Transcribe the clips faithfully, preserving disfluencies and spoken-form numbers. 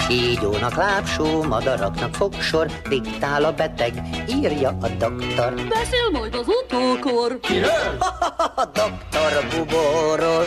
Kígyónak lábsó, madaraknak fogsor, diktál a beteg, írja a doktor. Beszél majd az utókor. Kiről? A doktor Bubóról.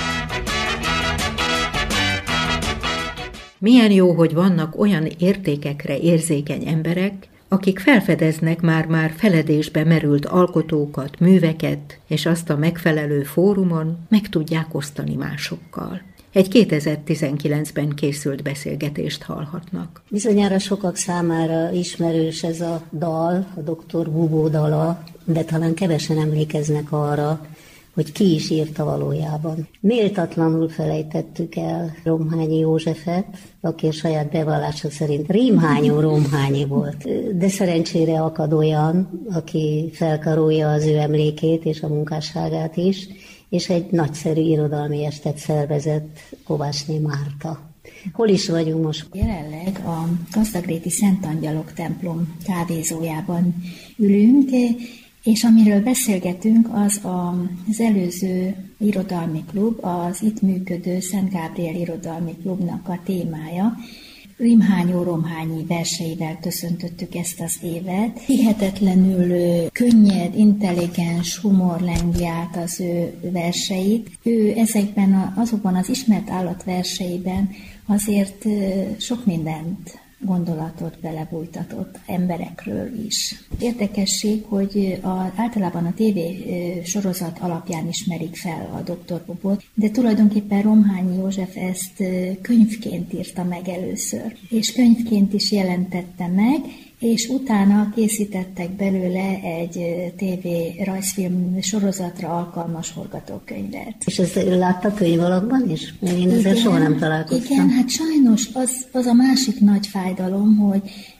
Milyen jó, hogy vannak olyan értékekre érzékeny emberek, akik felfedeznek már-már feledésbe merült alkotókat, műveket, és azt a megfelelő fórumon meg tudják osztani másokkal. Egy kétezer-tizenkilencben készült beszélgetést hallhatnak. Bizonyára sokak számára ismerős ez a dal, a doktor Bubó dala, de talán kevesen emlékeznek arra, hogy ki is írta valójában. Méltatlanul felejtettük el Romhányi Józsefet, aki a saját bevallása szerint rémhányó Romhányi volt. De szerencsére akad olyan, aki felkarolja az ő emlékét és a munkásságát is, és egy nagyszerű irodalmi estet szervezett Kovácsné Márta. Hol is vagyunk most? Jelenleg a Gazdagréti Szent Angyalok templom kávézójában ülünk, és amiről beszélgetünk, az a, az előző irodalmi klub, az itt működő Szent Gábriel irodalmi klubnak a témája. Rimhányó Romhányi verseivel köszöntöttük ezt az évet. Hihetetlenül könnyed, intelligens humor lengi át az ő verseit. Ő ezekben a, azokban az ismert állatverseiben azért sok mindent, gondolatot belebújtatott emberekről is. Érdekesség, hogy a, általában a tévé sorozat alapján ismerik fel a doktor Bubót, de tulajdonképpen Romhányi József ezt könyvként írta meg először, és könyvként is jelentette meg, és utána készítettek belőle egy tévé rajzfilm sorozatra alkalmas forgatókönyvet. És ezt látta könyv alakban is? Mert én ezzel soha nem találkoztam. Igen, hát sajnos az, az a másik nagy fájdalom, hogy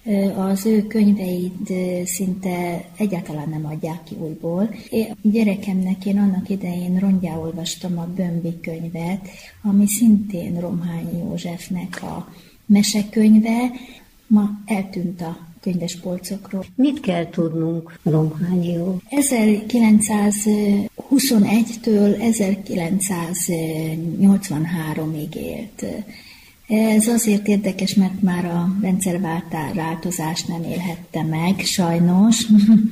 az ő könyveit szinte egyáltalán nem adják ki újból. Én gyerekemnek én annak idején rongyá olvastam a Bömbi könyvet, ami szintén Romhányi Józsefnek a mesekönyve, ma eltűnt a könyvespolcokról. Mit kell tudnunk Romhányról? ezerkilencszázhuszonegytől ezerkilencszáznyolcvanháromig élt. Ez azért érdekes, mert már a rendszerváltozást nem élhette meg, sajnos.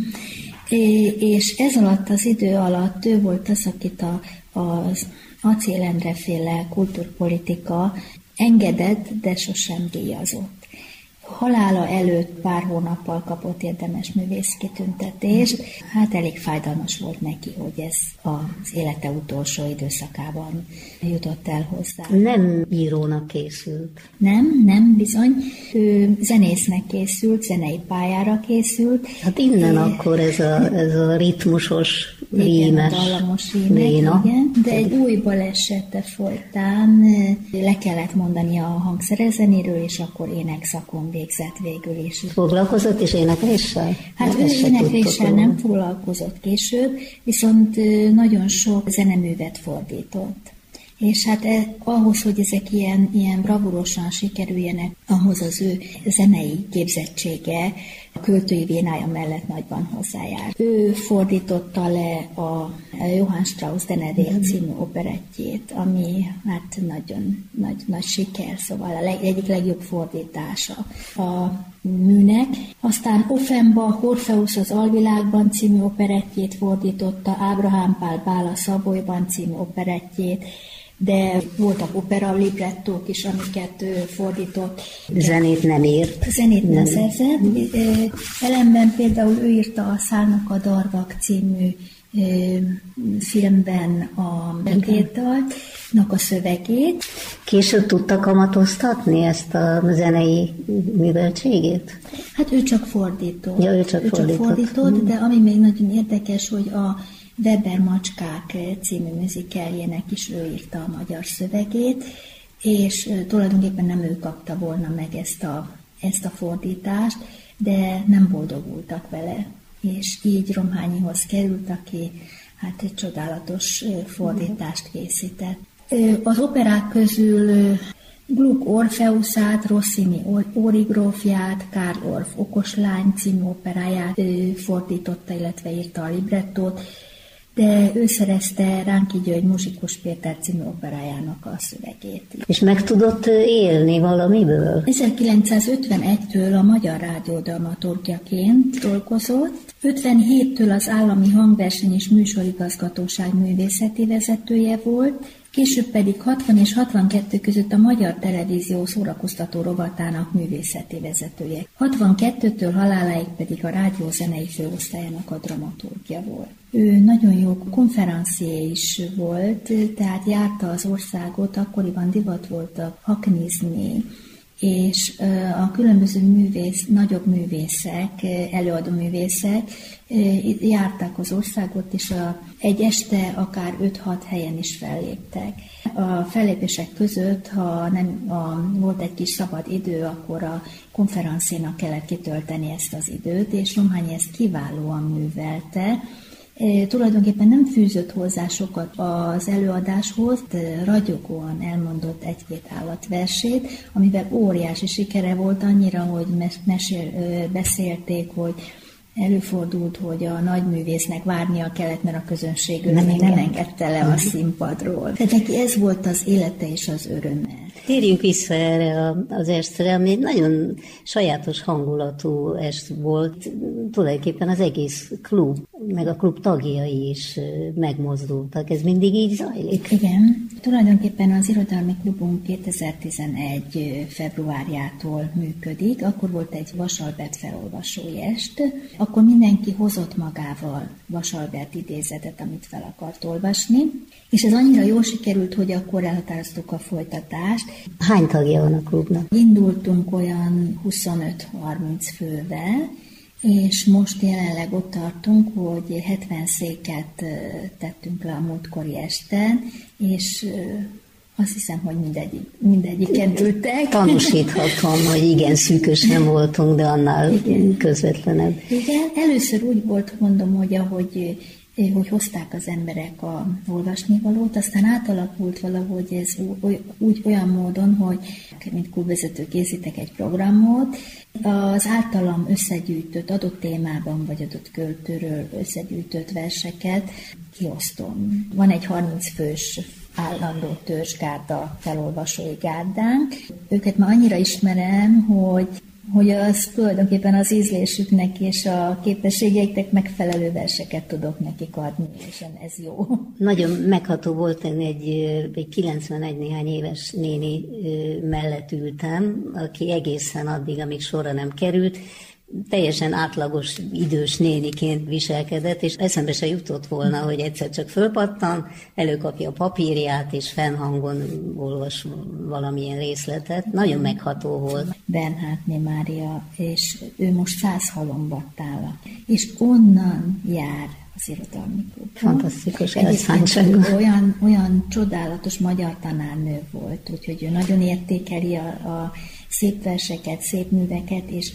És ez alatt az idő alatt ő volt az, akit a, az Acél Endre-féle kultúrpolitika engedett, de sosem díjazott. Halála előtt pár hónappal kapott érdemes művész kitüntetést. Hát elég fájdalmas volt neki, hogy ez az élete utolsó időszakában jutott el hozzá. Nem írónak készült. Nem, nem, bizony. Ő zenésznek készült, zenei pályára készült. Hát innen é... akkor ez a, ez a ritmusos, rímes dallamos rímek, igen. De egy új balesete folytán le kellett mondani a hangszerezenéről, és akkor énekszakon végzett végül is. Foglalkozott is énekléssel? Hát ő énekléssel nem foglalkozott később, viszont nagyon sok zeneművet fordított. És hát eh, ahhoz, hogy ezek ilyen, ilyen bravúrosan sikerüljenek, ahhoz az ő zenei képzettsége a költői vénája mellett nagyban hozzájár. Ő fordította le a Johann Strauss Denedél című operettjét, ami hát nagyon nagy, nagy siker, szóval a leg, egyik legjobb fordítása a műnek. Aztán Offenbach Orpheus az Alvilágban című operettjét fordította, Ábrahám Pál Bála Szabolyban című operettjét, de voltak opera librettók is, amiket ő fordított. Zenét nem írt. Zenét nem, nem szerzett. Ellenben például ő írta a Szállnak a Darvak című filmben a betétdalnak a szövegét. Később tudta kamatoztatni ezt a zenei műveltségét? Hát ő csak fordított. Ja, ő csak ő fordított. Csak fordított hmm. De ami még nagyon érdekes, hogy a Weber Macskák című műzikeljének is ő írta a magyar szövegét, és tulajdonképpen nem ő kapta volna meg ezt a, ezt a fordítást, de nem boldogultak vele, és így Romhányihoz került, aki hát egy csodálatos fordítást készített. Az operák közül Gluck Orpheusát, Rossini Origrófját, Karl Orff Okoslány című operáját fordította, illetve írta a librettót. de ő szerezte Ránki György Muzsikus Péter című operájának a szövegét. És meg tudott élni valamiből? ezerkilencszázötvenegytől a Magyar Rádió dramaturgjaként dolgozott, ötvenhéttől az Állami Hangverseny és Műsorigazgatóság művészeti vezetője volt, később pedig hatvan és hatvankettő között a Magyar Televízió szórakoztató rovatának művészeti vezetője. hatvankettőtől haláláig pedig a rádió zenei főosztályának a dramaturgja volt. Ő nagyon jó konferencié is volt, tehát járta az országot, akkoriban divat volt a haknizni, és a különböző művész, nagyobb művészek, előadó művészek járták az országot, és a, egy este akár öt-hat helyen is felléptek. A fellépések között, ha nem, a, volt egy kis szabad idő, akkor a konferenciának kellett kitölteni ezt az időt, és Romhányi ezt kiválóan művelte. E, tulajdonképpen nem fűzött hozzá sokat az előadáshoz, de ragyogóan elmondott egy-két állatversét, amivel óriási sikere volt, annyira, hogy mesél, beszélték, hogy előfordult, hogy a nagyművésznek várnia kellett, mert a közönség nem, nem engedte le a színpadról. Tehát neki ez volt az élete és az öröme. Térjünk vissza erre az estre, ami nagyon sajátos hangulatú est volt. Tulajdonképpen az egész klub, meg a klub tagjai is megmozdultak. Ez mindig így zajlik? Igen. Tulajdonképpen az Irodalmi Klubunk kétezer-tizenegy februárjától működik. Akkor volt egy Vasalbert felolvasói est. Akkor mindenki hozott magával Vasalbert idézetet, amit fel akart olvasni. És ez annyira jól sikerült, hogy akkor elhatároztuk a folytatást. Hány tagja van a klubnak? Indultunk olyan huszonöt-harminc fővel, és most jelenleg ott tartunk, hogy hetven széket tettünk le a múltkori esten, és azt hiszem, hogy mindegyik, mindegyiken ültek. Tanúsíthatom, hogy igen, szűkösen voltunk, de annál igen. közvetlenebb. Igen, először úgy volt, mondom, hogy ahogy hogy hozták az emberek a olvasnivalót, aztán átalakult valahogy ez úgy, úgy olyan módon, hogy mint klubvezető készítek egy programot, az általam összegyűjtött, adott témában vagy adott költőről összegyűjtött verseket kiosztom. Van egy harminc fős állandó törzsgárda, felolvasói gárdánk. Őket már annyira ismerem, hogy hogy az tulajdonképpen az ízlésüknek és a képességeiknek megfelelő verseket tudok nekik adni, és ez jó. Nagyon megható volt, én egy, egy kilencvenegy néhány éves néni mellett ültem, aki egészen addig, amíg sorra nem került, teljesen átlagos idős néniként viselkedett, és eszembe se jutott volna, hogy egyszer csak fölpattan, előkapja a papírját, és fennhangon olvas valamilyen részletet. Nagyon megható volt. Bernhardné Mária, és ő most száz halombattála, és onnan jár az Irodalmi Klub. Fantasztikus elszántság. Olyan, olyan csodálatos magyar tanárnő volt, úgyhogy ő nagyon értékeli a, a szép verseket, szép műveket, és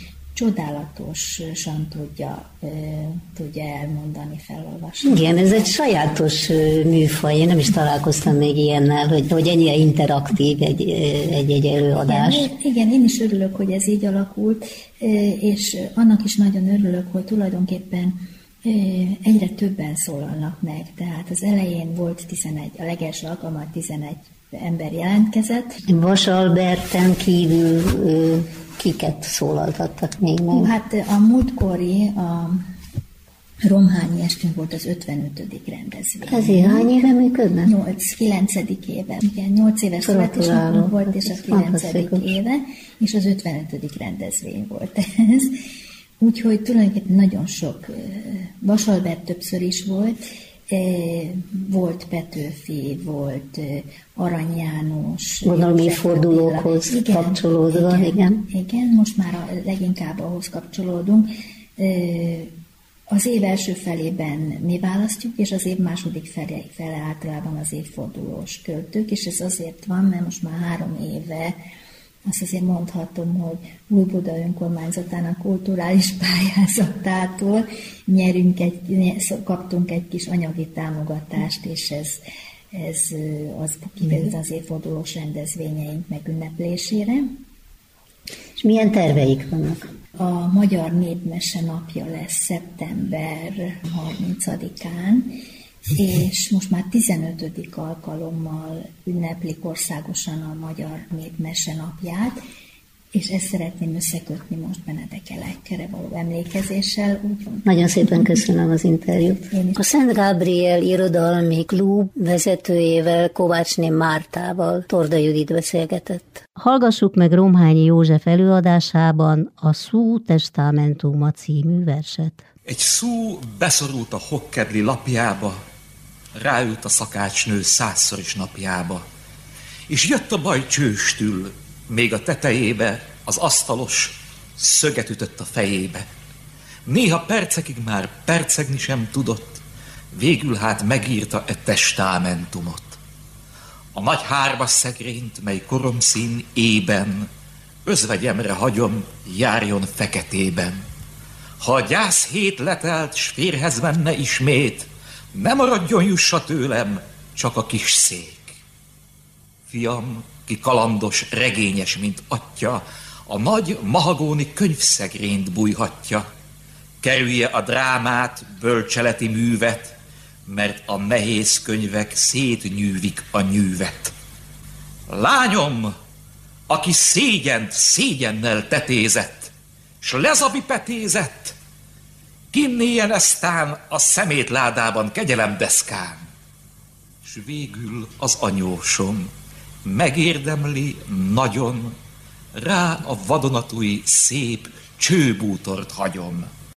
csodálatosan tudja, tudja elmondani, felolvasni. Igen, ez egy sajátos műfaj, én nem is találkoztam még ilyennel, hogy, hogy ennyire interaktív egy, egy, egy előadás. Igen, igen, én is örülök, hogy ez így alakult, és annak is nagyon örülök, hogy tulajdonképpen egyre többen szólalnak meg. Tehát az elején volt tizenegy, a legelső alkalommal tizenegy ember jelentkezett. Vasalberten kívül kiket szólaltattak még meg? Hát a múltkori, a Romhányi estünk volt az ötvenötödik rendezvény. Ezért hány éve működnek? nyolc, kilencedik éve. Igen, nyolc éves születésnapunk volt, és a kilencedik éve, és az ötvenötödik rendezvény volt ez. Úgyhogy tulajdonképpen nagyon sok, Vasalbert többször is volt, volt Petőfi, volt Arany János. Gondolom évfordulókhoz kapcsolódva, igen, igen. Igen, most már a, leginkább ahhoz kapcsolódunk. Az év első felében mi választjuk, és az év második fele, fele általában az évfordulós költők, és ez azért van, mert most már három éve azt azért mondhatom, hogy Újbuda önkormányzatának kulturális pályázatától nyerünk egy, kaptunk egy kis anyagi támogatást, és ez, ez az kifejezetten az évfordulós rendezvényeink megünneplésére. És milyen terveik vannak? A Magyar Népmese napja lesz szeptember harmincadikán. és most már tizenötödik alkalommal ünneplik országosan a Magyar Népmese napját, és ezt szeretném összekötni most Benedek Elekre való emlékezéssel. Úgy Nagyon szépen köszönöm az interjút. A Szent Gabriel Irodalmi Klub vezetőjével, Kovácsné Mártával Torda Judit beszélgetett. Hallgassuk meg Romhányi József előadásában a Szú testamentuma című verset. Egy szú beszorult a hokkedli lapjába, ráült a szakácsnő százszor is napjába, és jött a baj csőstül, még a tetejébe az asztalos szöget ütött a fejébe. Néha percekig már percegni sem tudott, végül hát megírta e testamentumot. A nagy hármas szegrényt, mely koromszín ében, özvegyemre hagyom, járjon feketében. Ha a gyász hét letelt, s férhez menne ismét, ne maradjon jussa tőlem, csak a kis szék. Fiam, ki kalandos, regényes, mint atya, a nagy mahagóni könyvszegrényt bújhatja. Kerülje a drámát, bölcseleti művet, mert a nehéz könyvek szétnyűvik a nyűvet. Lányom, aki szégyent szégyennel tetézett, s lezavipetézett, kinnéljen eztán a szemétládában kegyelemdeszkán. S végül az anyósom megérdemli nagyon, rá a vadonatúj szép csőbútort hagyom.